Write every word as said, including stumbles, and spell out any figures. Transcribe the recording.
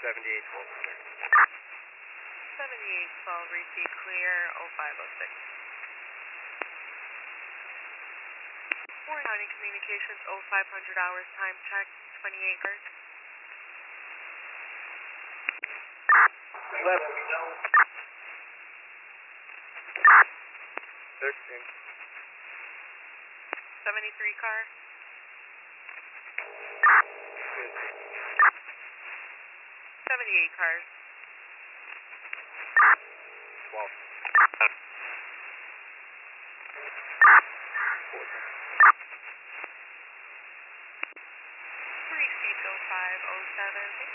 seventy-eight twelve clear. seventy-eight twelve, receive clear, oh five oh six. Warren County Communications, oh five hundred hours, time check, twenty-eight cars. Left. thirteen. seventy-three car. seventy-eight cars. twelve. Receive oh five oh seven.